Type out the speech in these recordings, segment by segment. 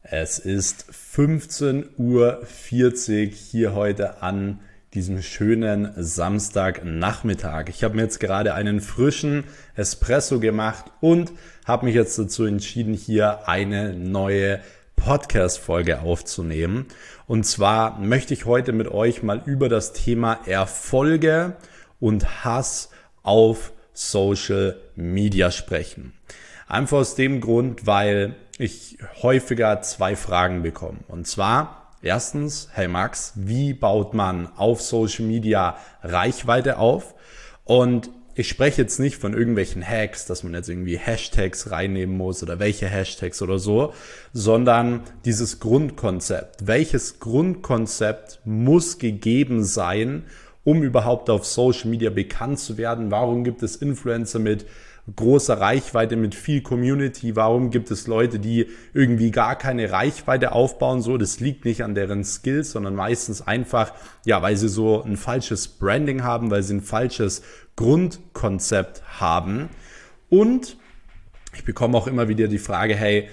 Es ist 15:40 Uhr hier heute an diesem schönen Samstagnachmittag. Ich habe mir jetzt gerade einen frischen Espresso gemacht und habe mich jetzt dazu entschieden, hier eine neue Podcast-Folge aufzunehmen. Und zwar möchte ich heute mit euch mal über das Thema Erfolge und Hass auf Social Media sprechen. Einfach aus dem Grund, weil ich häufiger zwei Fragen bekomme. Und zwar, erstens, hey Max, wie baut man auf Social Media Reichweite auf? Und ich spreche jetzt nicht von irgendwelchen Hacks, dass man jetzt irgendwie Hashtags reinnehmen muss oder welche Hashtags oder so, sondern dieses Grundkonzept. Welches Grundkonzept muss gegeben sein, um überhaupt auf Social Media bekannt zu werden? Warum gibt es Influencer mit großer Reichweite, mit viel Community? Warum gibt es Leute, die irgendwie gar keine Reichweite aufbauen? So, das liegt nicht an deren Skills, sondern meistens einfach, weil sie so ein falsches Branding haben, weil sie ein falsches Grundkonzept haben. Und ich bekomme auch immer wieder die Frage, hey,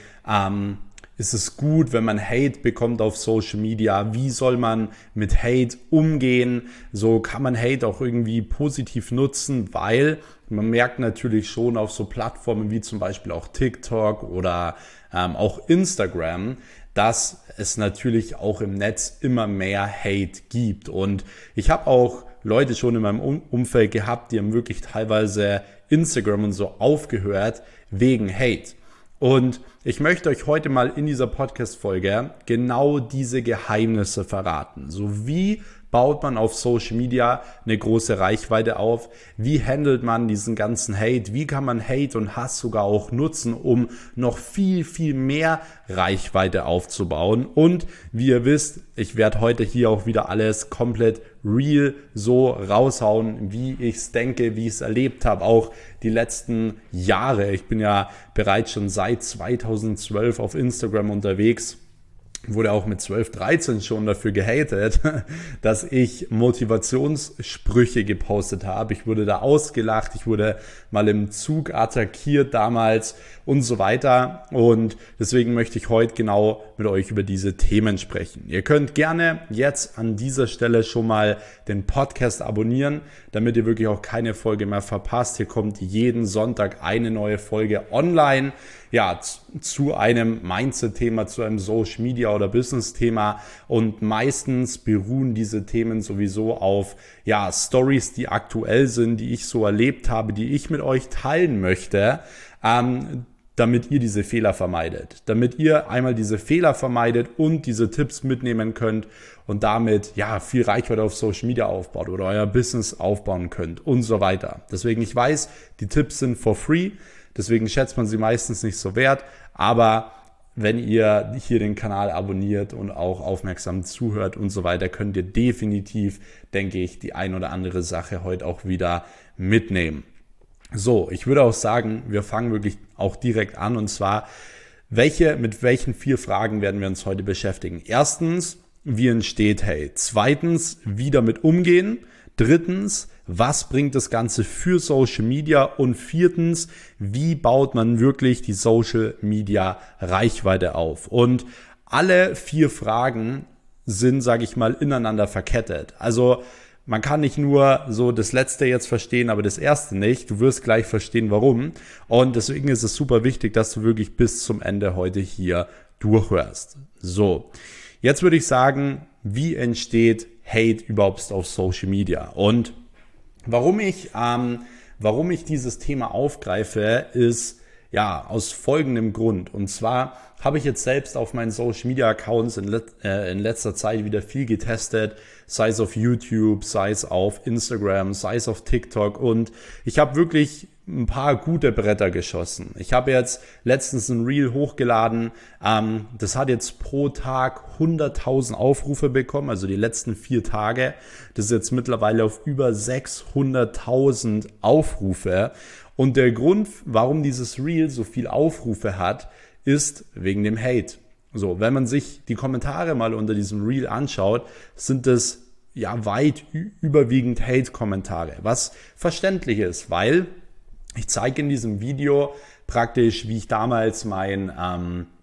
ist es gut, wenn man Hate bekommt auf Social Media? Wie soll man mit Hate umgehen? So kann man Hate auch irgendwie positiv nutzen, weil man merkt natürlich schon auf so Plattformen wie zum Beispiel auch TikTok oder auch Instagram, dass es natürlich auch im Netz immer mehr Hate gibt. Und ich habe auch Leute schon in meinem Umfeld gehabt, die haben wirklich teilweise Instagram und so aufgehört wegen Hate. Und ich möchte euch heute mal in dieser Podcast-Folge genau diese Geheimnisse verraten. So, wie baut man auf Social Media eine große Reichweite auf? Wie handelt man diesen ganzen Hate? Wie kann man Hate und Hass sogar auch nutzen, um noch viel, viel mehr Reichweite aufzubauen? Und wie ihr wisst, ich werde heute hier auch wieder alles komplett real so raushauen, wie ich es denke, wie ich es erlebt habe, auch die letzten Jahre. Ich bin ja bereits schon seit 2012 auf Instagram unterwegs. Wurde auch mit 12, 13 schon dafür gehatet, dass ich Motivationssprüche gepostet habe. Ich wurde da ausgelacht, ich wurde mal im Zug attackiert damals und so weiter. Und deswegen möchte ich heute genau mit euch über diese Themen sprechen. Ihr könnt gerne jetzt an dieser Stelle schon mal den Podcast abonnieren, damit ihr wirklich auch keine Folge mehr verpasst. Hier kommt jeden Sonntag eine neue Folge online. Zu einem Mindset-Thema, zu einem Social-Media- oder Business-Thema, und meistens beruhen diese Themen sowieso auf Stories, die aktuell sind, die ich so erlebt habe, die ich mit euch teilen möchte, damit ihr diese Fehler vermeidet, damit ihr einmal diese Fehler vermeidet und diese Tipps mitnehmen könnt und damit viel Reichweite auf Social Media aufbaut oder euer Business aufbauen könnt und so weiter. Deswegen, ich weiß, die Tipps sind for free. Deswegen schätzt man sie meistens nicht so wert, aber wenn ihr hier den Kanal abonniert und auch aufmerksam zuhört und so weiter, könnt ihr definitiv, denke ich, die ein oder andere Sache heute auch wieder mitnehmen. So, ich würde auch sagen, wir fangen wirklich auch direkt an, und zwar, mit welchen 4 Fragen werden wir uns heute beschäftigen? Erstens, wie entsteht Hate? Zweitens, wie damit umgehen? Drittens, was bringt das Ganze für Social Media? Und viertens, wie baut man wirklich die Social Media Reichweite auf? Und alle 4 Fragen sind, sage ich mal, ineinander verkettet. Also man kann nicht nur so das letzte jetzt verstehen, aber das erste nicht. Du wirst gleich verstehen, warum. Und deswegen ist es super wichtig, dass du wirklich bis zum Ende heute hier durchhörst. So, jetzt würde ich sagen, wie entsteht Hate überhaupt auf Social Media? Und warum ich dieses Thema aufgreife, ist aus folgendem Grund. Und zwar habe ich jetzt selbst auf meinen Social Media Accounts in letzter Zeit wieder viel getestet, sei es auf YouTube, sei es auf Instagram, sei es auf TikTok, und ich habe wirklich ein paar gute Bretter geschossen. Ich habe jetzt letztens ein Reel hochgeladen, das hat jetzt pro Tag 100.000 Aufrufe bekommen, also die letzten 4 Tage. Das ist jetzt mittlerweile auf über 600.000 Aufrufe. Und der Grund, warum dieses Reel so viel Aufrufe hat, ist wegen dem Hate. So, wenn man sich die Kommentare mal unter diesem Reel anschaut, sind es weit überwiegend Hate-Kommentare, was verständlich ist, weil ich zeige in diesem Video praktisch, wie ich damals mein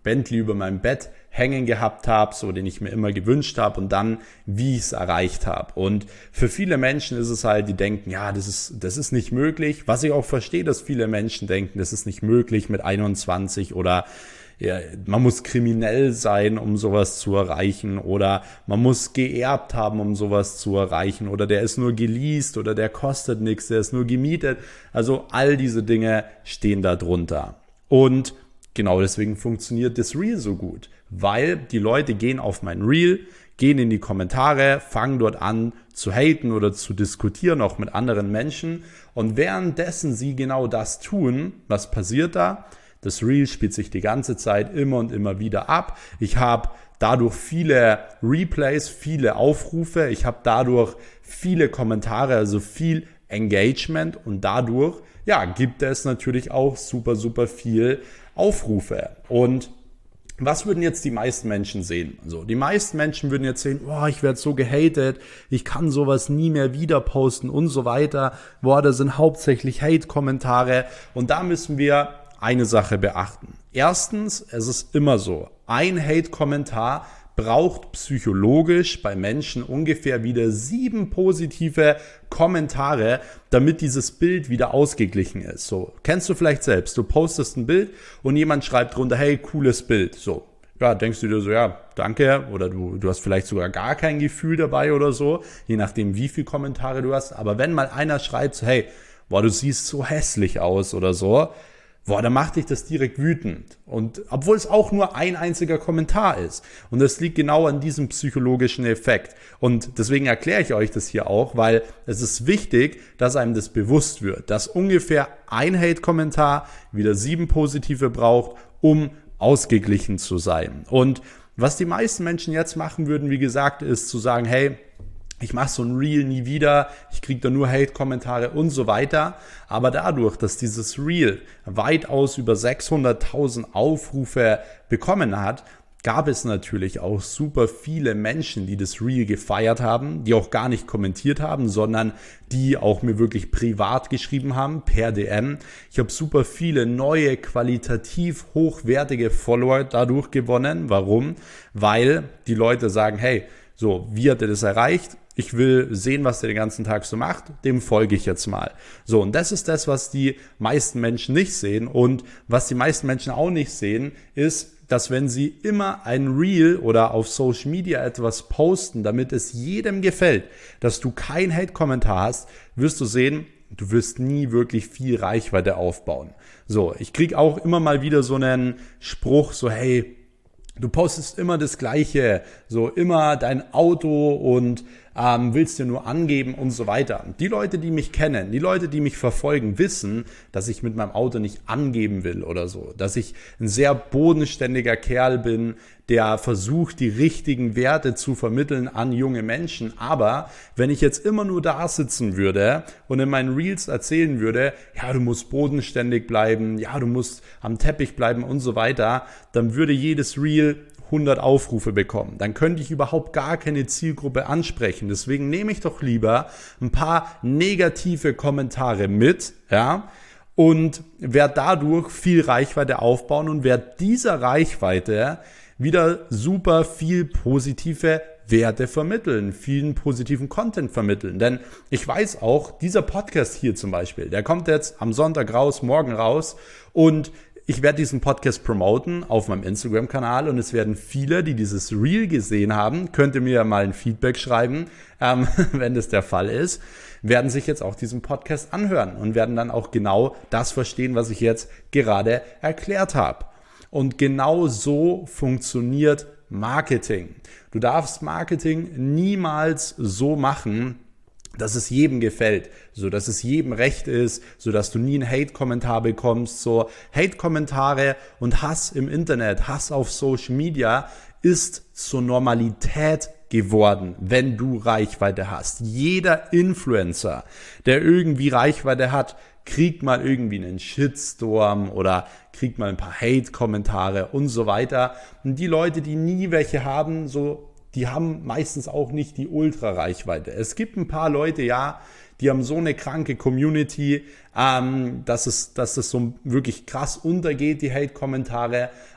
Bentley über meinem Bett hängen gehabt habe, so den ich mir immer gewünscht habe und dann, wie ich es erreicht habe. Und für viele Menschen ist es halt, die denken, ja, das ist nicht möglich. Was ich auch verstehe, dass viele Menschen denken, das ist nicht möglich mit 21 oder ja, man muss kriminell sein, um sowas zu erreichen oder man muss geerbt haben, um sowas zu erreichen oder der ist nur geleast oder der kostet nichts, der ist nur gemietet. Also all diese Dinge stehen da drunter. Und genau deswegen funktioniert das Reel so gut, weil die Leute gehen auf mein Reel, gehen in die Kommentare, fangen dort an zu haten oder zu diskutieren, auch mit anderen Menschen. Und währenddessen sie genau das tun, was passiert da? Das Reel spielt sich die ganze Zeit immer und immer wieder ab. Ich habe dadurch viele Replays, viele Aufrufe. Ich habe dadurch viele Kommentare, also viel Engagement. Und dadurch, ja, gibt es natürlich auch super, super viel Aufrufe. Und was würden jetzt die meisten Menschen sehen? Also die meisten Menschen würden jetzt sehen, boah, ich werde so gehatet, ich kann sowas nie mehr wieder posten und so weiter. Boah, das sind hauptsächlich Hate-Kommentare. Und da müssen wir eine Sache beachten. Erstens, es ist immer so, ein Hate-Kommentar braucht psychologisch bei Menschen ungefähr wieder 7 positive Kommentare, damit dieses Bild wieder ausgeglichen ist. So, kennst du vielleicht selbst, du postest ein Bild und jemand schreibt drunter, hey, cooles Bild. So, ja, denkst du dir so, ja, danke, oder du hast vielleicht sogar gar kein Gefühl dabei oder so, je nachdem, wie viele Kommentare du hast. Aber wenn mal einer schreibt, so, hey, boah, du siehst so hässlich aus oder so, boah, da macht dich das direkt wütend. Und obwohl es auch nur ein einziger Kommentar ist. Und das liegt genau an diesem psychologischen Effekt. Und deswegen erkläre ich euch das hier auch, weil es ist wichtig, dass einem das bewusst wird, dass ungefähr ein Hate-Kommentar wieder 7 positive braucht, um ausgeglichen zu sein. Und was die meisten Menschen jetzt machen würden, wie gesagt, ist zu sagen, hey, ich mache so ein Reel nie wieder, ich kriege da nur Hate-Kommentare und so weiter. Aber dadurch, dass dieses Reel weitaus über 600.000 Aufrufe bekommen hat, gab es natürlich auch super viele Menschen, die das Reel gefeiert haben, die auch gar nicht kommentiert haben, sondern die auch mir wirklich privat geschrieben haben, per DM. Ich habe super viele neue, qualitativ hochwertige Follower dadurch gewonnen. Warum? Weil die Leute sagen, hey, so, wie hat er das erreicht? Ich will sehen, was der den ganzen Tag so macht, dem folge ich jetzt mal. So, und das ist das, was die meisten Menschen nicht sehen. Und was die meisten Menschen auch nicht sehen, ist, dass wenn sie immer ein Reel oder auf Social Media etwas posten, damit es jedem gefällt, dass du kein Hate-Kommentar hast, wirst du sehen, du wirst nie wirklich viel Reichweite aufbauen. So, ich kriege auch immer mal wieder so einen Spruch, so hey, du postest immer das Gleiche, so immer dein Auto und willst dir nur angeben und so weiter. Die Leute, die mich kennen, die Leute, die mich verfolgen, wissen, dass ich mit meinem Auto nicht angeben will oder so. Dass ich ein sehr bodenständiger Kerl bin, der versucht, die richtigen Werte zu vermitteln an junge Menschen. Aber wenn ich jetzt immer nur da sitzen würde und in meinen Reels erzählen würde, ja, du musst bodenständig bleiben, ja, du musst am Teppich bleiben und so weiter, dann würde jedes Reel 100 Aufrufe bekommen. Dann könnte ich überhaupt gar keine Zielgruppe ansprechen. Deswegen nehme ich doch lieber ein paar negative Kommentare mit, ja, und werde dadurch viel Reichweite aufbauen und werde dieser Reichweite wieder super viel positive Werte vermitteln, vielen positiven Content vermitteln. Denn ich weiß auch, dieser Podcast hier zum Beispiel, der kommt jetzt am Sonntag raus, morgen raus und ich werde diesen Podcast promoten auf meinem Instagram-Kanal und es werden viele, die dieses Reel gesehen haben, könnt ihr mir mal ein Feedback schreiben, wenn das der Fall ist, werden sich jetzt auch diesen Podcast anhören und werden dann auch genau das verstehen, was ich jetzt gerade erklärt habe. Und genau so funktioniert Marketing. Du darfst Marketing niemals so machen, dass es jedem gefällt, so dass es jedem recht ist, so dass du nie einen Hate-Kommentar bekommst. So Hate-Kommentare und Hass im Internet, Hass auf Social Media ist zur Normalität geworden, wenn du Reichweite hast. Jeder Influencer, der irgendwie Reichweite hat, kriegt mal irgendwie einen Shitstorm oder kriegt mal ein paar Hate-Kommentare und so weiter. Und die Leute, die nie welche haben, so die haben meistens auch nicht die Ultra-Reichweite. Es gibt ein paar Leute, ja, die haben so eine kranke Community, dass es so wirklich krass untergeht, die Hate-Kommentare.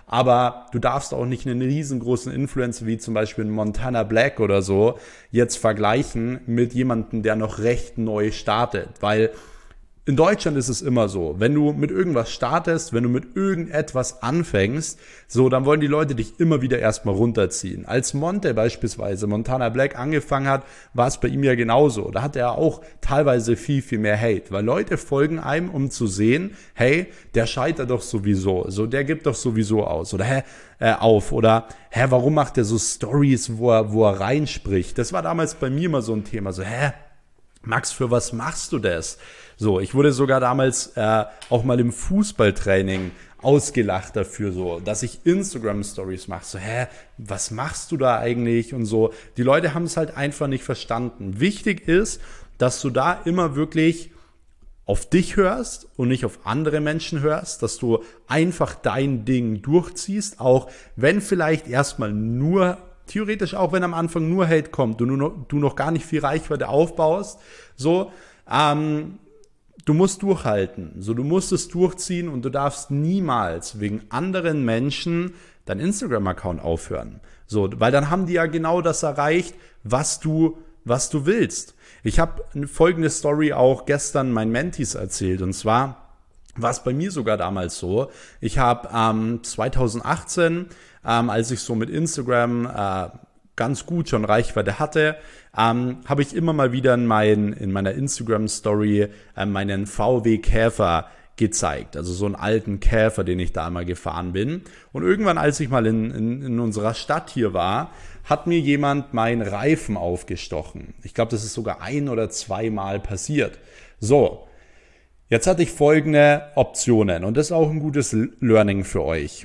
Aber du darfst auch nicht einen riesengroßen Influencer wie zum Beispiel Montana Black oder so jetzt vergleichen mit jemandem, der noch recht neu startet, weil in Deutschland ist es immer so, wenn du mit irgendwas startest, wenn du mit irgendetwas anfängst, so, dann wollen die Leute dich immer wieder erstmal runterziehen. Als Montana Black angefangen hat, war es bei ihm ja genauso. Da hatte er auch teilweise viel, viel mehr Hate, weil Leute folgen einem, um zu sehen, hey, der scheitert doch sowieso, so, der gibt doch sowieso aus, oder auf, oder warum macht er so Stories, wo er reinspricht? Das war damals bei mir immer so ein Thema, so, Max, für was machst du das? So, ich wurde sogar damals auch mal im Fußballtraining ausgelacht dafür, so, dass ich Instagram-Stories mache. So, was machst du da eigentlich? Und so, die Leute haben es halt einfach nicht verstanden. Wichtig ist, dass du da immer wirklich auf dich hörst und nicht auf andere Menschen hörst, dass du einfach dein Ding durchziehst, auch wenn vielleicht erstmal nur theoretisch auch, wenn am Anfang nur Hate kommt, du noch gar nicht viel Reichweite aufbaust, so, du musst durchhalten, so, du musst es durchziehen und du darfst niemals wegen anderen Menschen dein Instagram-Account aufhören, so, weil dann haben die ja genau das erreicht, was du willst. Ich habe eine folgende Story auch gestern meinen Mentees erzählt, und zwar war es bei mir sogar damals so, ich habe 2018, als ich so mit Instagram ganz gut schon Reichweite hatte, habe ich immer mal wieder in meiner Instagram-Story meinen VW Käfer gezeigt, also so einen alten Käfer, den ich da mal gefahren bin. Und irgendwann, als ich mal in unserer Stadt hier war, hat mir jemand meinen Reifen aufgestochen. Ich glaube, das ist sogar 1 oder 2 Mal passiert. So, jetzt hatte ich folgende Optionen und das ist auch ein gutes Learning für euch.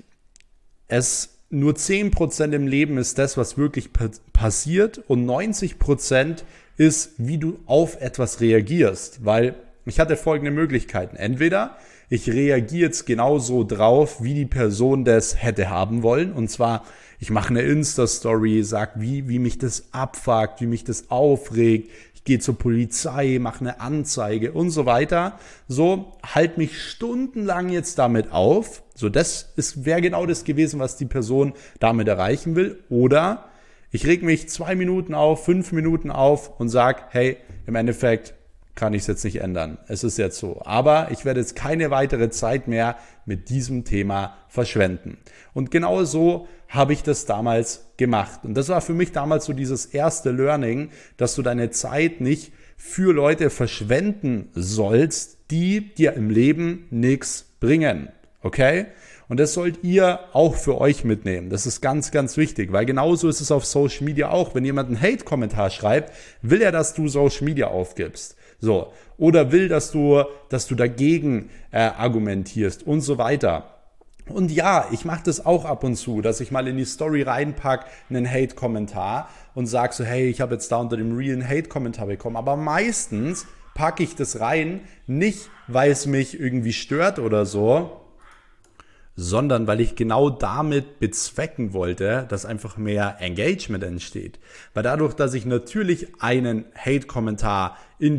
Nur 10% im Leben ist das, was wirklich passiert, und 90% ist, wie du auf etwas reagierst, weil ich hatte folgende Möglichkeiten. Entweder ich reagiere jetzt genauso drauf, wie die Person das hätte haben wollen, und zwar ich mache eine Insta-Story, sag, wie mich das abfuckt, wie mich das aufregt, ich gehe zur Polizei, mache eine Anzeige und so weiter. So, halt mich stundenlang jetzt damit auf. So, wäre genau das gewesen, was die Person damit erreichen will. Oder ich reg mich 2 Minuten auf, 5 Minuten auf und sag, hey, im Endeffekt kann ich es jetzt nicht ändern. Es ist jetzt so. Aber ich werde jetzt keine weitere Zeit mehr mit diesem Thema verschwenden. Und genau so habe ich das damals gemacht. Und das war für mich damals so dieses erste Learning, dass du deine Zeit nicht für Leute verschwenden sollst, die dir im Leben nichts bringen. Okay? Und das sollt ihr auch für euch mitnehmen. Das ist ganz, ganz wichtig, weil genauso ist es auf Social Media auch. Wenn jemand einen Hate-Kommentar schreibt, will er, dass du Social Media aufgibst. So. Oder will, dass du dagegen argumentierst und so weiter. Und ja, ich mache das auch ab und zu, dass ich mal in die Story reinpack einen Hate-Kommentar und sag so, hey, ich habe jetzt da unter dem Reel einen Hate-Kommentar bekommen. Aber meistens packe ich das rein, nicht weil es mich irgendwie stört oder so, sondern weil ich genau damit bezwecken wollte, dass einfach mehr Engagement entsteht. Weil dadurch, dass ich natürlich einen Hate-Kommentar in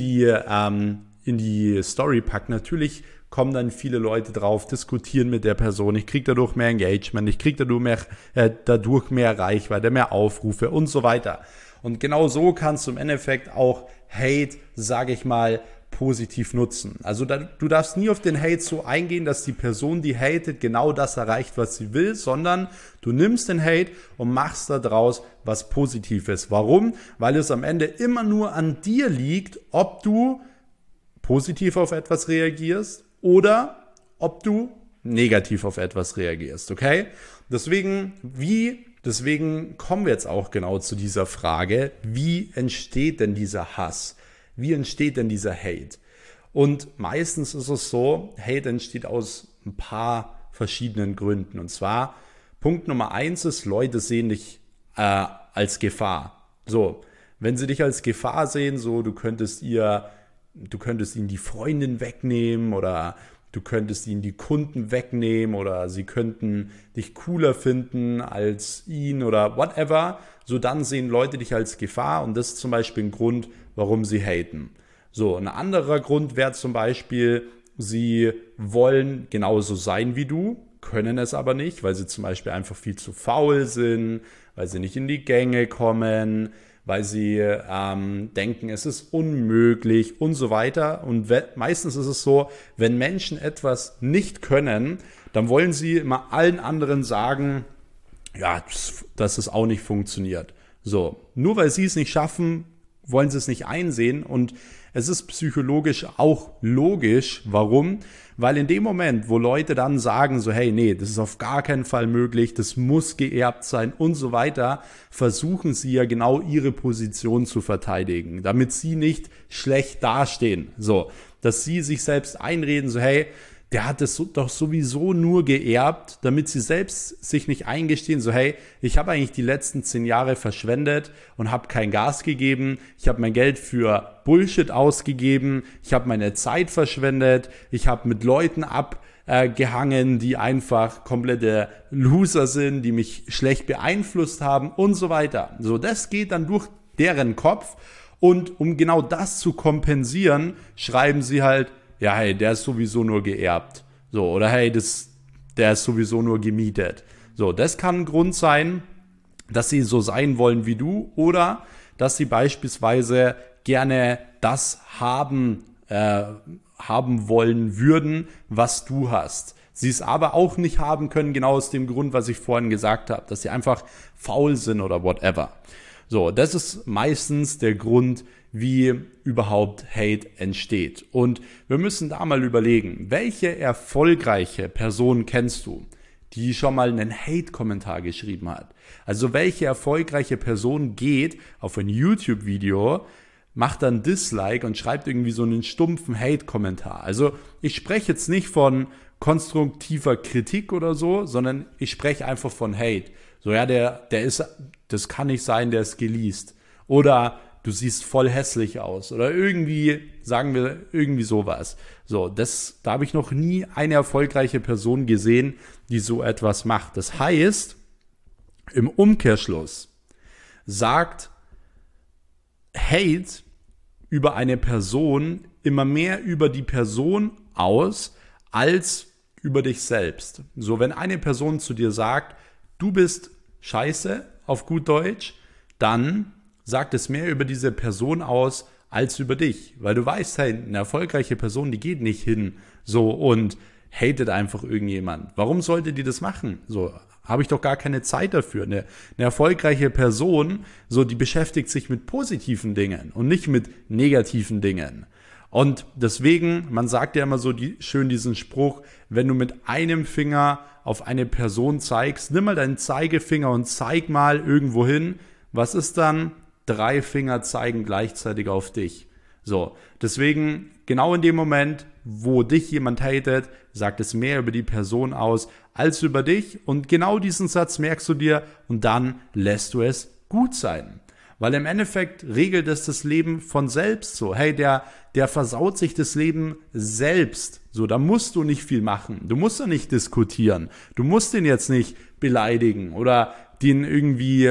die Story packe, natürlich kommen dann viele Leute drauf, diskutieren mit der Person, ich kriege dadurch mehr Engagement, ich kriege dadurch mehr Reichweite, mehr Aufrufe und so weiter. Und genau so kannst du im Endeffekt auch Hate, sage ich mal, positiv nutzen. Also du darfst nie auf den Hate so eingehen, dass die Person, die hatet, genau das erreicht, was sie will, sondern du nimmst den Hate und machst daraus was Positives. Warum? Weil es am Ende immer nur an dir liegt, ob du positiv auf etwas reagierst oder ob du negativ auf etwas reagierst, okay? Deswegen kommen wir jetzt auch genau zu dieser Frage, wie entsteht denn dieser Hass? Wie entsteht denn dieser Hate? Und meistens ist es so, Hate entsteht aus ein paar verschiedenen Gründen. Und zwar, Punkt Nummer 1 ist, Leute sehen dich als Gefahr. So, wenn sie dich als Gefahr sehen, so, du könntest ihnen die Freundin wegnehmen oder du könntest ihnen die Kunden wegnehmen oder sie könnten dich cooler finden als ihn oder whatever. So, dann sehen Leute dich als Gefahr und das ist zum Beispiel ein Grund, warum sie haten. So, ein anderer Grund wäre zum Beispiel, sie wollen genauso sein wie du, können es aber nicht, weil sie zum Beispiel einfach viel zu faul sind, weil sie nicht in die Gänge kommen, weil sie denken, es ist unmöglich und so weiter. Und meistens ist es so, wenn Menschen etwas nicht können, dann wollen sie immer allen anderen sagen, ja, dass es auch nicht funktioniert. So, nur weil sie es nicht schaffen, wollen sie es nicht einsehen, und es ist psychologisch auch logisch. Warum? Weil in dem Moment, wo Leute dann sagen so, hey, nee, das ist auf gar keinen Fall möglich, das muss geerbt sein und so weiter, versuchen sie ja genau ihre Position zu verteidigen, damit sie nicht schlecht dastehen. So, dass sie sich selbst einreden, so, hey, der hat es doch sowieso nur geerbt, damit sie selbst sich nicht eingestehen, so hey, ich habe eigentlich die letzten 10 Jahre verschwendet und habe kein Gas gegeben, ich habe mein Geld für Bullshit ausgegeben, ich habe meine Zeit verschwendet, ich habe mit Leuten abgehangen, die einfach komplette Loser sind, die mich schlecht beeinflusst haben und so weiter. So, das geht dann durch deren Kopf, und um genau das zu kompensieren, schreiben sie halt, ja, hey, der ist sowieso nur geerbt. So, oder hey, der ist sowieso nur gemietet. So, das kann ein Grund sein, dass sie so sein wollen wie du, oder dass sie beispielsweise gerne das haben wollen würden, was du hast. Sie es aber auch nicht haben können, genau aus dem Grund, was ich vorhin gesagt habe, dass sie einfach faul sind oder whatever. So, das ist meistens der Grund, wie überhaupt Hate entsteht. Und wir müssen da mal überlegen, welche erfolgreiche Person kennst du, die schon mal einen Hate-Kommentar geschrieben hat? Also welche erfolgreiche Person geht auf ein YouTube-Video, macht dann Dislike und schreibt irgendwie so einen stumpfen Hate-Kommentar? Also ich spreche jetzt nicht von konstruktiver Kritik oder so, sondern ich spreche einfach von Hate. So, ja, das kann nicht sein, der ist geleast. Oder du siehst voll hässlich aus. Oder irgendwie, sagen wir, irgendwie sowas. So, da habe ich noch nie eine erfolgreiche Person gesehen, die so etwas macht. Das heißt, im Umkehrschluss sagt Hate über eine Person immer mehr über die Person aus, als über dich selbst. So, wenn eine Person zu dir sagt, du bist scheiße, auf gut Deutsch, dann sagt es mehr über diese Person aus als über dich. Weil du weißt, hey, eine erfolgreiche Person, die geht nicht hin so und hatet einfach irgendjemand. Warum sollte die das machen? So, habe ich doch gar keine Zeit dafür. Eine erfolgreiche Person, so, die beschäftigt sich mit positiven Dingen und nicht mit negativen Dingen. Und deswegen, man sagt ja immer so schön diesen Spruch, wenn du mit einem Finger auf eine Person zeigst, nimm mal deinen Zeigefinger und zeig mal irgendwo hin. Was ist dann? 3 Finger zeigen gleichzeitig auf dich. So, deswegen, genau in dem Moment, wo dich jemand hatet, sagt es mehr über die Person aus als über dich. Und genau diesen Satz merkst du dir und dann lässt du es gut sein. Weil im Endeffekt regelt es das Leben von selbst so. Hey, der versaut sich das Leben selbst. So, da musst du nicht viel machen. Du musst ja nicht diskutieren. Du musst den jetzt nicht beleidigen oder den irgendwie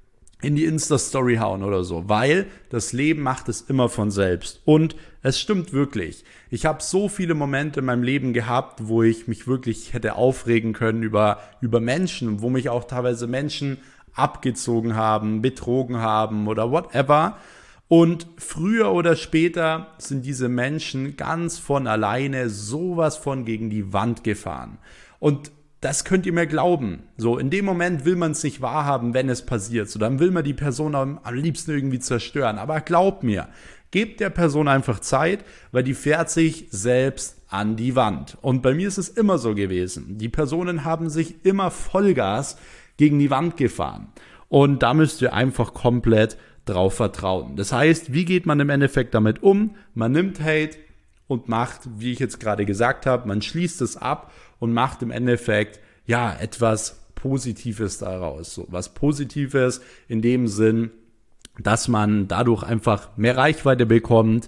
in die Insta-Story hauen oder so, weil das Leben macht es immer von selbst. Und es stimmt wirklich. Ich habe so viele Momente in meinem Leben gehabt, wo ich mich wirklich hätte aufregen können über Menschen, wo mich auch teilweise Menschen abgezogen haben, betrogen haben oder whatever. Und früher oder später sind diese Menschen ganz von alleine sowas von gegen die Wand gefahren. Und das könnt ihr mir glauben. So, in dem Moment will man es nicht wahrhaben, wenn es passiert. So, dann will man die Person am liebsten irgendwie zerstören. Aber glaubt mir, gebt der Person einfach Zeit, weil die fährt sich selbst an die Wand. Und bei mir ist es immer so gewesen. Die Personen haben sich immer Vollgas gegen die Wand gefahren. Und da müsst ihr einfach komplett drauf vertrauen. Das heißt, wie geht man im Endeffekt damit um? Man nimmt Hate und macht, wie ich jetzt gerade gesagt habe, man schließt es ab und macht im Endeffekt, ja, etwas Positives daraus. So, was Positives in dem Sinn, dass man dadurch einfach mehr Reichweite bekommt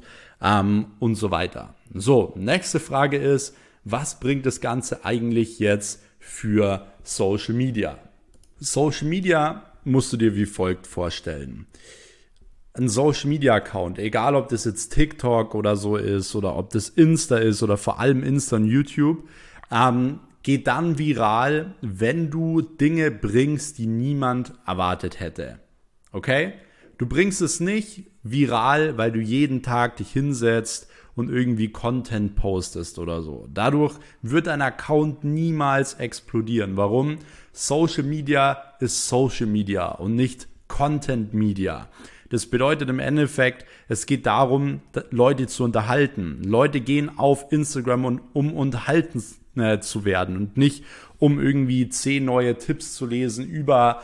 und so weiter. So, nächste Frage ist, was bringt das Ganze eigentlich jetzt für Social Media? Social Media musst du dir wie folgt vorstellen. Ein Social Media Account, egal ob das jetzt TikTok oder so ist oder ob das Insta ist oder vor allem Insta und YouTube, geht dann viral, wenn du Dinge bringst, die niemand erwartet hätte. Okay? Du bringst es nicht viral, weil du jeden Tag dich hinsetzt und irgendwie Content postest oder so. Dadurch wird dein Account niemals explodieren. Warum? Social Media ist Social Media und nicht Content Media. Das bedeutet im Endeffekt, es geht darum, Leute zu unterhalten. Leute gehen auf Instagram, um unterhalten zu werden und nicht, um irgendwie 10 neue Tipps zu lesen über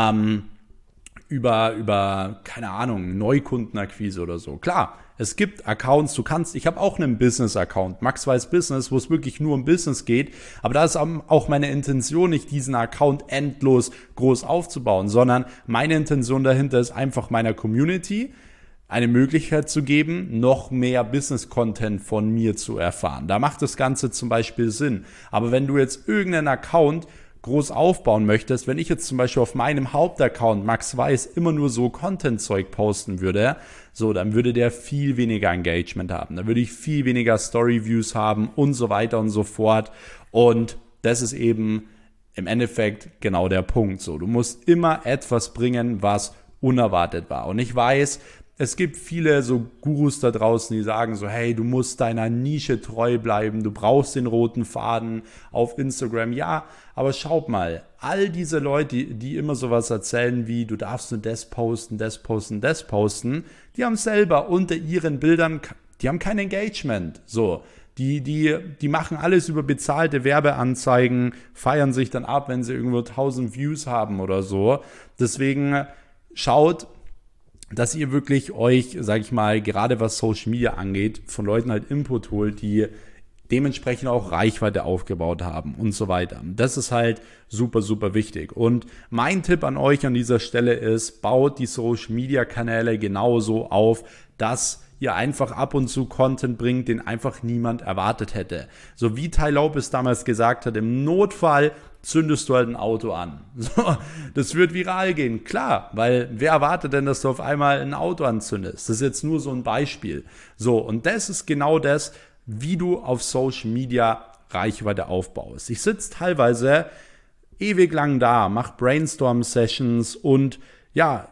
keine Ahnung, Neukundenakquise oder so. Klar, es gibt Accounts, ich habe auch einen Business-Account, Max Weiß Business, wo es wirklich nur um Business geht, aber da ist auch meine Intention nicht, diesen Account endlos groß aufzubauen, sondern meine Intention dahinter ist einfach meiner Community eine Möglichkeit zu geben, noch mehr Business-Content von mir zu erfahren. Da macht das Ganze zum Beispiel Sinn. Aber wenn du jetzt irgendeinen Account groß aufbauen möchtest, wenn ich jetzt zum Beispiel auf meinem Hauptaccount Max Weiß immer nur so Content-Zeug posten würde, so, dann würde der viel weniger Engagement haben. Dann würde ich viel weniger Story-Views haben und so weiter und so fort. Und das ist eben im Endeffekt genau der Punkt. So, du musst immer etwas bringen, was unerwartet war. Und ich weiß, es gibt viele so Gurus da draußen, die sagen so, hey, du musst deiner Nische treu bleiben, du brauchst den roten Faden auf Instagram. Ja, aber schaut mal, all diese Leute, die immer sowas erzählen wie, du darfst nur das posten, das posten, das posten, die haben selber unter ihren Bildern, die haben kein Engagement. So, die machen alles über bezahlte Werbeanzeigen, feiern sich dann ab, wenn sie irgendwo 1000 Views haben oder so. Deswegen schaut, dass ihr wirklich euch, sag ich mal, gerade was Social Media angeht, von Leuten halt Input holt, die dementsprechend auch Reichweite aufgebaut haben und so weiter. Das ist halt super, super wichtig. Und mein Tipp an euch an dieser Stelle ist, baut die Social Media Kanäle genauso auf, dass ihr einfach ab und zu Content bringt, den einfach niemand erwartet hätte. So wie Tai Lopez damals gesagt hat, im Notfall zündest du halt ein Auto an. So, das wird viral gehen, klar, weil wer erwartet denn, dass du auf einmal ein Auto anzündest? Das ist jetzt nur so ein Beispiel. So, und das ist genau das, wie du auf Social Media Reichweite aufbaust. Ich sitze teilweise ewig lang da, mache Brainstorm-Sessions und ja,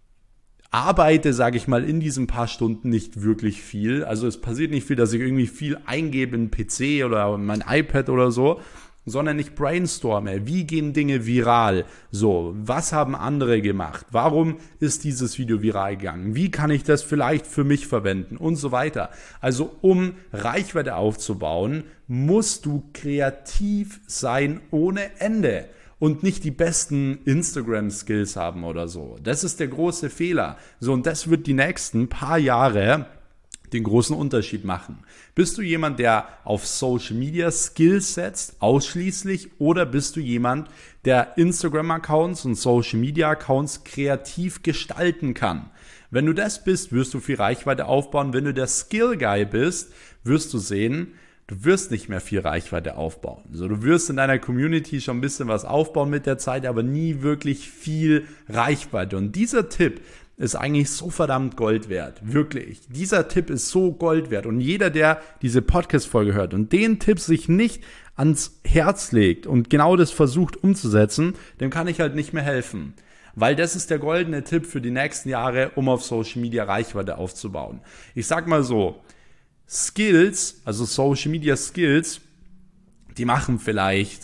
arbeite, sage ich mal, in diesen paar Stunden nicht wirklich viel. Also es passiert nicht viel, dass ich irgendwie viel eingebe in den PC oder mein iPad oder so, sondern ich brainstorme. Wie gehen Dinge viral? So, was haben andere gemacht? Warum ist dieses Video viral gegangen? Wie kann ich das vielleicht für mich verwenden? Und so weiter. Also, um Reichweite aufzubauen, musst du kreativ sein ohne Ende. Und nicht die besten Instagram-Skills haben oder so. Das ist der große Fehler. So, und das wird die nächsten paar Jahre den großen Unterschied machen. Bist du jemand, der auf Social Media Skills setzt, ausschließlich, oder bist du jemand, der Instagram-Accounts und Social Media Accounts kreativ gestalten kann? Wenn du das bist, wirst du viel Reichweite aufbauen. Wenn du der Skill-Guy bist, wirst du sehen, du wirst nicht mehr viel Reichweite aufbauen. Also du wirst in deiner Community schon ein bisschen was aufbauen mit der Zeit, aber nie wirklich viel Reichweite. Und dieser Tipp ist eigentlich so verdammt Gold wert. Wirklich. Dieser Tipp ist so Gold wert. Und jeder, der diese Podcast-Folge hört und den Tipp sich nicht ans Herz legt und genau das versucht umzusetzen, dem kann ich halt nicht mehr helfen. Weil das ist der goldene Tipp für die nächsten Jahre, um auf Social Media Reichweite aufzubauen. Ich sag mal so, Skills, also Social Media Skills, die machen vielleicht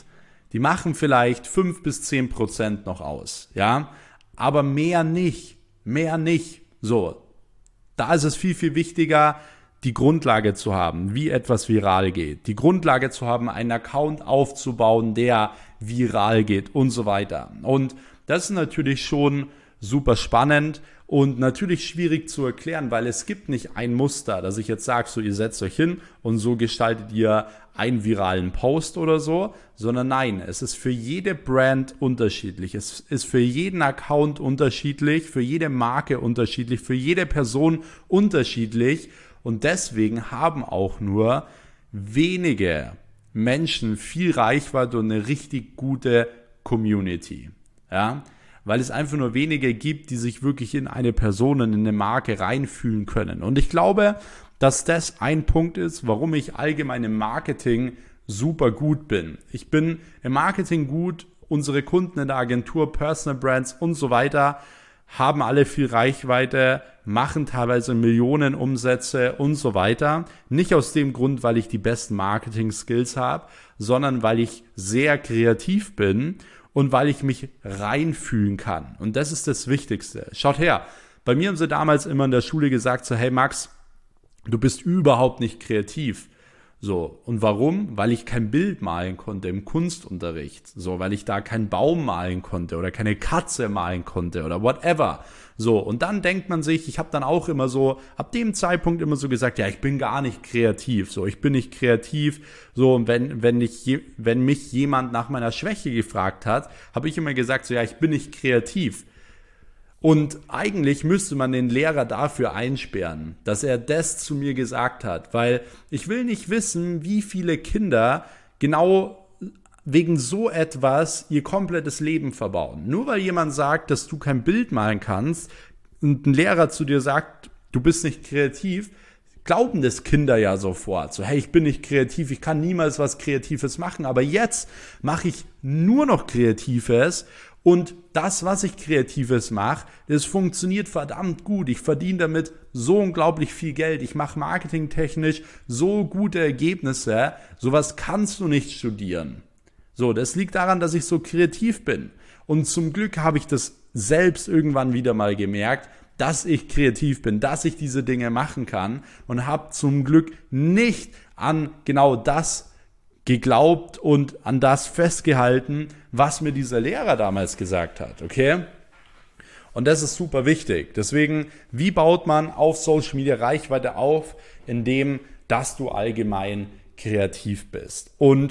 5-10% noch aus, ja, aber mehr nicht. So, da ist es viel, viel wichtiger, die Grundlage zu haben, wie etwas viral geht. Die Grundlage zu haben, einen Account aufzubauen, der viral geht und so weiter. Und das ist natürlich schon super spannend und natürlich schwierig zu erklären, weil es gibt nicht ein Muster, dass ich jetzt sage, so ihr setzt euch hin und so gestaltet ihr einen viralen Post oder so, sondern nein, es ist für jede Brand unterschiedlich, es ist für jeden Account unterschiedlich, für jede Marke unterschiedlich, für jede Person unterschiedlich und deswegen haben auch nur wenige Menschen viel Reichweite und eine richtig gute Community, ja, weil es einfach nur wenige gibt, die sich wirklich in eine Person, in eine Marke reinfühlen können. Und ich glaube, dass das ein Punkt ist, warum ich allgemein im Marketing super gut bin. Ich bin im Marketing gut, unsere Kunden in der Agentur, Personal Brands und so weiter haben alle viel Reichweite, machen teilweise Millionen Umsätze und so weiter. Nicht aus dem Grund, weil ich die besten Marketing-Skills habe, sondern weil ich sehr kreativ bin und weil ich mich reinfühlen kann. Und das ist das Wichtigste. Schaut her, bei mir haben sie damals immer in der Schule gesagt, so hey Max, du bist überhaupt nicht kreativ. So, und warum? Weil ich kein Bild malen konnte im Kunstunterricht. So, weil ich da keinen Baum malen konnte oder keine Katze malen konnte oder whatever. So, und dann denkt man sich, ich habe dann auch immer so, ab dem Zeitpunkt immer so gesagt, ja, ich bin gar nicht kreativ. So, ich bin nicht kreativ. So, und wenn mich jemand nach meiner Schwäche gefragt hat, habe ich immer gesagt, so, ja, ich bin nicht kreativ. Und eigentlich müsste man den Lehrer dafür einsperren, dass er das zu mir gesagt hat, weil ich will nicht wissen, wie viele Kinder genau wegen so etwas ihr komplettes Leben verbauen. Nur weil jemand sagt, dass du kein Bild malen kannst und ein Lehrer zu dir sagt, du bist nicht kreativ, glauben das Kinder ja sofort. So, hey, ich bin nicht kreativ, ich kann niemals was Kreatives machen, aber jetzt mache ich nur noch Kreatives. Und das, was ich Kreatives mache, das funktioniert verdammt gut. Ich verdiene damit so unglaublich viel Geld. Ich mache marketingtechnisch so gute Ergebnisse. Sowas kannst du nicht studieren. So, das liegt daran, dass ich so kreativ bin. Und zum Glück habe ich das selbst irgendwann wieder mal gemerkt, dass ich kreativ bin, dass ich diese Dinge machen kann und habe zum Glück nicht an genau das geglaubt und an das festgehalten, was mir dieser Lehrer damals gesagt hat, okay? Und das ist super wichtig. Deswegen, wie baut man auf Social Media Reichweite auf, indem, dass du allgemein kreativ bist? Und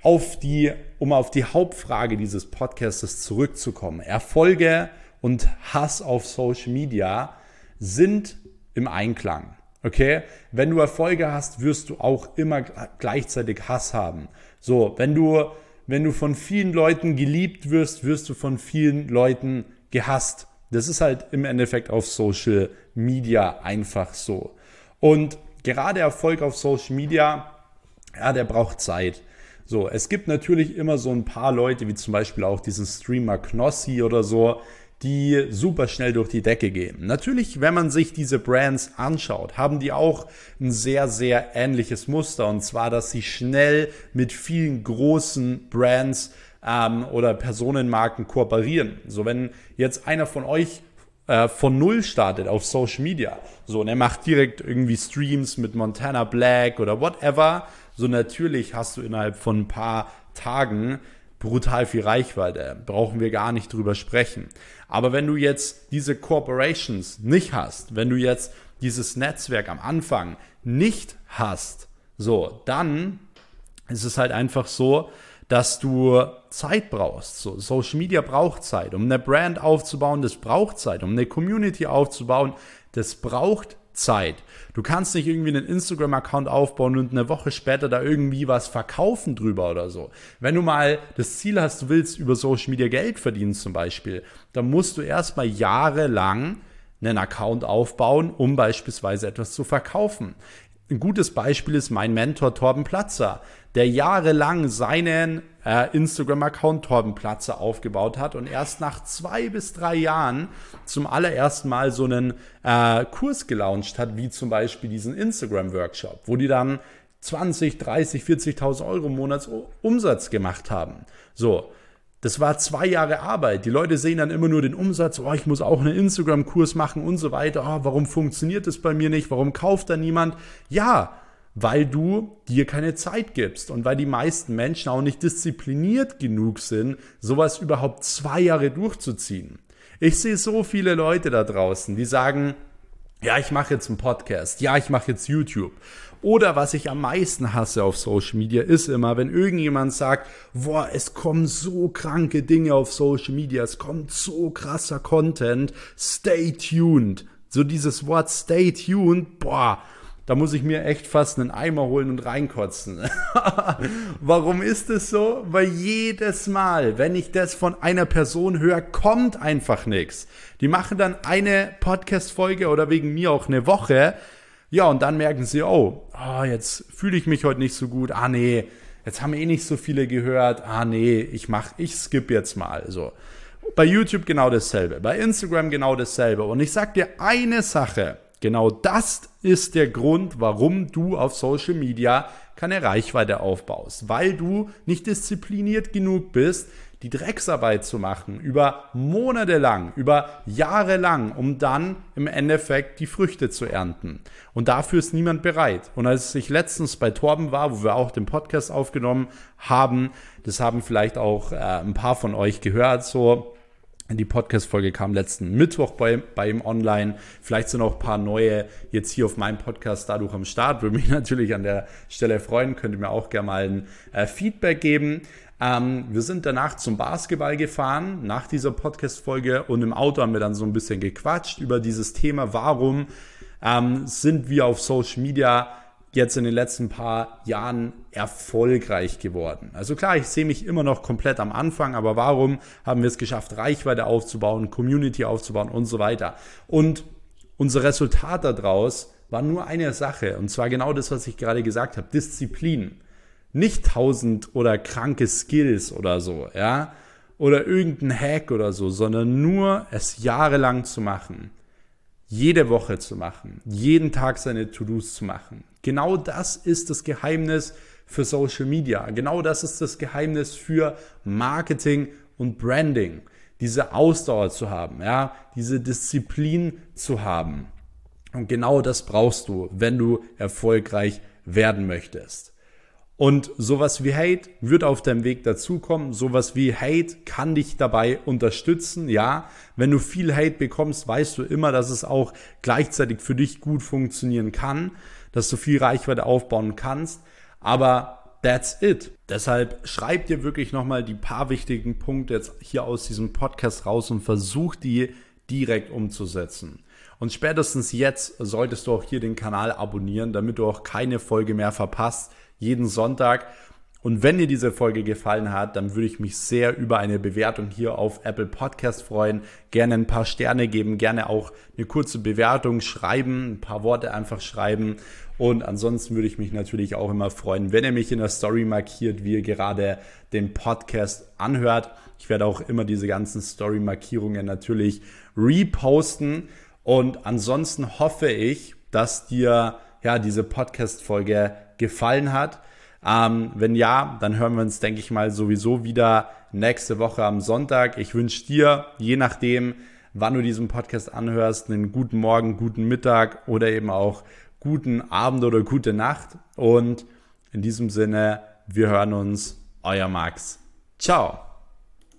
um auf die Hauptfrage dieses Podcasts zurückzukommen, Erfolge und Hass auf Social Media sind im Einklang. Okay, wenn du Erfolge hast, wirst du auch immer gleichzeitig Hass haben. So, wenn du von vielen Leuten geliebt wirst, wirst du von vielen Leuten gehasst. Das ist halt im Endeffekt auf Social Media einfach so. Und gerade Erfolg auf Social Media, ja, der braucht Zeit. So, es gibt natürlich immer so ein paar Leute, wie zum Beispiel auch diesen Streamer Knossi oder so, die super schnell durch die Decke gehen. Natürlich, wenn man sich diese Brands anschaut, haben die auch ein sehr, sehr ähnliches Muster. Und zwar, dass sie schnell mit vielen großen Brands oder Personenmarken kooperieren. So, wenn jetzt einer von euch von Null startet auf Social Media, so, und er macht direkt irgendwie Streams mit Montana Black oder whatever, so natürlich hast du innerhalb von ein paar Tagen brutal viel Reichweite, brauchen wir gar nicht drüber sprechen. Aber wenn du jetzt diese Corporations nicht hast, wenn du jetzt dieses Netzwerk am Anfang nicht hast, so, dann ist es halt einfach so, dass du Zeit brauchst. So, Social Media braucht Zeit. Um eine Brand aufzubauen, das braucht Zeit. Um eine Community aufzubauen, das braucht Zeit. Du kannst nicht irgendwie einen Instagram-Account aufbauen und eine Woche später da irgendwie was verkaufen drüber oder so. Wenn du mal das Ziel hast, du willst über Social Media Geld verdienen zum Beispiel, dann musst du erstmal jahrelang einen Account aufbauen, um beispielsweise etwas zu verkaufen. Ein gutes Beispiel ist mein Mentor Torben Platzer, der jahrelang seinen Instagram-Account Torben Platzer aufgebaut hat und erst nach 2 bis 3 Jahren zum allerersten Mal so einen Kurs gelauncht hat, wie zum Beispiel diesen Instagram-Workshop, wo die dann 20, 30, 40.000 Euro im Monat Umsatz gemacht haben. So, das war 2 Jahre Arbeit. Die Leute sehen dann immer nur den Umsatz, oh, ich muss auch einen Instagram-Kurs machen und so weiter. Oh, warum funktioniert das bei mir nicht? Warum kauft da niemand? Ja, weil du dir keine Zeit gibst und weil die meisten Menschen auch nicht diszipliniert genug sind, sowas überhaupt 2 Jahre durchzuziehen. Ich sehe so viele Leute da draußen, die sagen, ja, ich mache jetzt einen Podcast, ja, ich mache jetzt YouTube. Oder was ich am meisten hasse auf Social Media ist immer, wenn irgendjemand sagt, boah, es kommen so kranke Dinge auf Social Media, es kommt so krasser Content, stay tuned. So dieses Wort stay tuned, boah, da muss ich mir echt fast einen Eimer holen und reinkotzen. Warum ist es so? Weil jedes Mal, wenn ich das von einer Person höre, kommt einfach nichts. Die machen dann eine Podcast-Folge oder wegen mir auch eine Woche. Ja, und dann merken sie, jetzt fühle ich mich heute nicht so gut. Nee, jetzt haben eh nicht so viele gehört, nee, ich skippe jetzt mal. So. Bei YouTube genau dasselbe, bei Instagram genau dasselbe. Und ich sag dir eine Sache, genau das ist der Grund, warum du auf Social Media keine Reichweite aufbaust, weil du nicht diszipliniert genug bist, die Drecksarbeit zu machen, über Monate lang, über Jahre lang, um dann im Endeffekt die Früchte zu ernten. Und dafür ist niemand bereit. Und als ich letztens bei Torben war, wo wir auch den Podcast aufgenommen haben, das haben vielleicht auch ein paar von euch gehört, so. Die Podcast-Folge kam letzten Mittwoch bei ihm online. Vielleicht sind auch ein paar neue jetzt hier auf meinem Podcast dadurch am Start. Würde mich natürlich an der Stelle freuen. Könnt ihr mir auch gerne mal ein Feedback geben. Wir sind danach zum Basketball gefahren, nach dieser Podcast-Folge. Und im Auto haben wir dann so ein bisschen gequatscht über dieses Thema. Warum sind wir auf Social Media jetzt in den letzten paar Jahren erfolgreich geworden? Also klar, ich sehe mich immer noch komplett am Anfang, aber warum haben wir es geschafft, Reichweite aufzubauen, Community aufzubauen und so weiter? Und unser Resultat daraus war nur eine Sache, und zwar genau das, was ich gerade gesagt habe, Disziplin. Nicht 1000 oder kranke Skills oder so, ja, oder irgendein Hack oder so, sondern nur es jahrelang zu machen. Jede Woche zu machen, jeden Tag seine To-Dos zu machen. Genau das ist das Geheimnis für Social Media. Genau das ist das Geheimnis für Marketing und Branding. Diese Ausdauer zu haben, ja, diese Disziplin zu haben. Und genau das brauchst du, wenn du erfolgreich werden möchtest. Und sowas wie Hate wird auf deinem Weg dazukommen. Sowas wie Hate kann dich dabei unterstützen. Ja, wenn du viel Hate bekommst, weißt du immer, dass es auch gleichzeitig für dich gut funktionieren kann, dass du viel Reichweite aufbauen kannst. Aber that's it. Deshalb schreib dir wirklich nochmal die paar wichtigen Punkte jetzt hier aus diesem Podcast raus und versuch die direkt umzusetzen. Und spätestens jetzt solltest du auch hier den Kanal abonnieren, damit du auch keine Folge mehr verpasst. Jeden Sonntag. Und wenn dir diese Folge gefallen hat, dann würde ich mich sehr über eine Bewertung hier auf Apple Podcast freuen. Gerne ein paar Sterne geben, gerne auch eine kurze Bewertung schreiben, ein paar Worte einfach schreiben. Und ansonsten würde ich mich natürlich auch immer freuen, wenn ihr mich in der Story markiert, wie ihr gerade den Podcast anhört. Ich werde auch immer diese ganzen Story-Markierungen natürlich reposten. Und ansonsten hoffe ich, dass dir diese Podcast-Folge gefallen hat. Wenn ja, dann hören wir uns, denke ich mal, sowieso wieder nächste Woche am Sonntag. Ich wünsche dir, je nachdem, wann du diesen Podcast anhörst, einen guten Morgen, guten Mittag oder eben auch guten Abend oder gute Nacht. Und in diesem Sinne, wir hören uns. Euer Max. Ciao.